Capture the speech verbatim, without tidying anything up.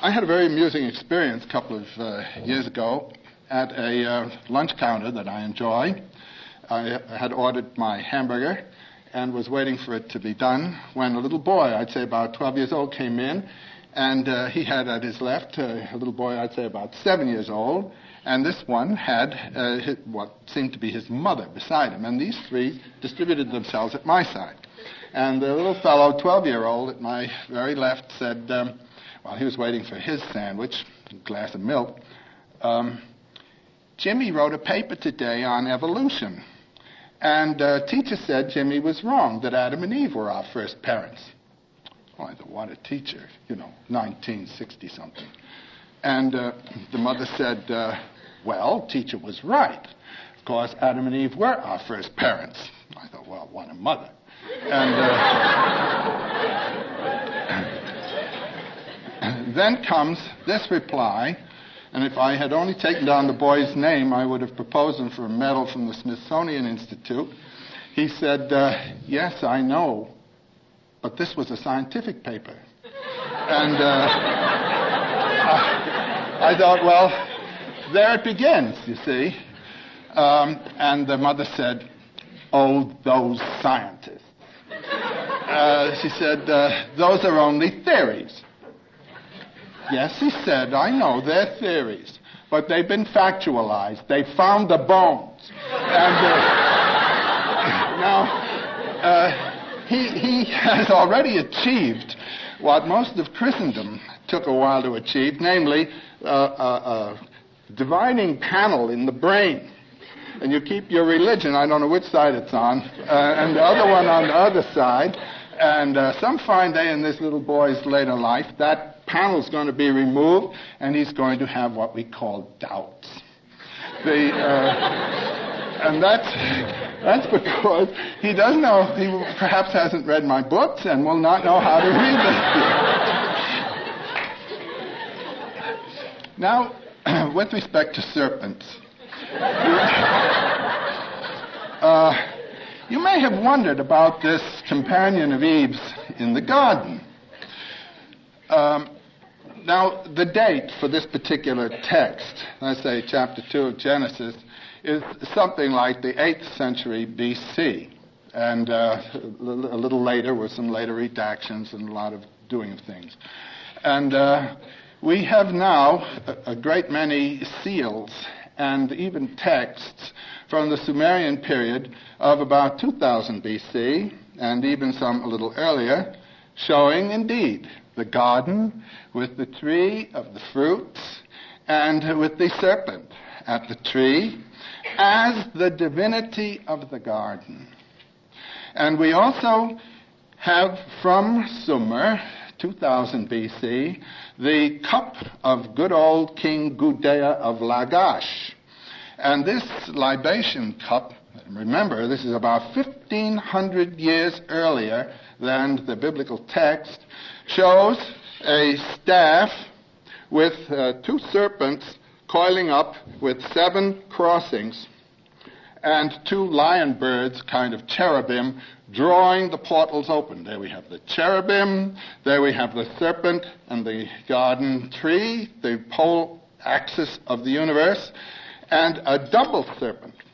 I had a very amusing experience a couple of uh, years ago at a uh, lunch counter that I enjoy. I had ordered my hamburger and was waiting for it to be done when a little boy, I'd say about twelve years old, came in, and uh, he had at his left uh, a little boy, I'd say about seven years old, and this one had uh, his, what seemed to be his mother beside him, and these three distributed themselves at my side. And the little fellow, twelve-year-old, at my very left said, um, while he was waiting for his sandwich, a glass of milk, um, Jimmy wrote a paper today on evolution. And uh, teacher said Jimmy was wrong, that Adam and Eve were our first parents. Oh, I thought, what a teacher, you know, nineteen sixty something. And uh, the mother said, uh, well, teacher was right. Of course, Adam and Eve were our first parents. I thought, well, what a mother. And uh, then comes this reply. And if I had only taken down the boy's name, I would have proposed him for a medal from the Smithsonian Institute. He said, uh, yes, I know, but this was a scientific paper. And uh, I, I thought, well, there it begins, you see. Um, and the mother said, oh, those scientists. Uh, she said, uh, those are only theories. Yes, he said, I know, they're theories, but they've been factualized. They found the bones. And uh, now, uh, he, he has already achieved what most of Christendom took a while to achieve, namely uh, a, a dividing panel in the brain. And you keep your religion, I don't know which side it's on, uh, and the other one on the other side. And uh, some fine day in this little boy's later life, that panel's going to be removed, and he's going to have what we call doubts. The, uh, and that's, that's because he doesn't know, he perhaps hasn't read my books and will not know how to read them. Now, with respect to serpents, uh, you may have wondered about this companion of Eve's in the garden. Um, now, the date for this particular text, let's say chapter two of Genesis, is something like the eighth century B C. And uh, a little later with some later redactions and a lot of doing of things. And uh, we have now a, a great many seals and even texts from the Sumerian period of about two thousand B C, and even some a little earlier, showing indeed the garden with the tree of the fruits and with the serpent at the tree as the divinity of the garden. And we also have from Sumer, two thousand B C, the cup of good old King Gudea of Lagash. And this libation cup, remember, this is about fifteen hundred years earlier than the biblical text, shows a staff with uh, two serpents coiling up with seven crossings and two lion birds, kind of cherubim, drawing the portals open. There we have the cherubim, there we have the serpent and the garden tree, the pole axis of the universe, and a double serpent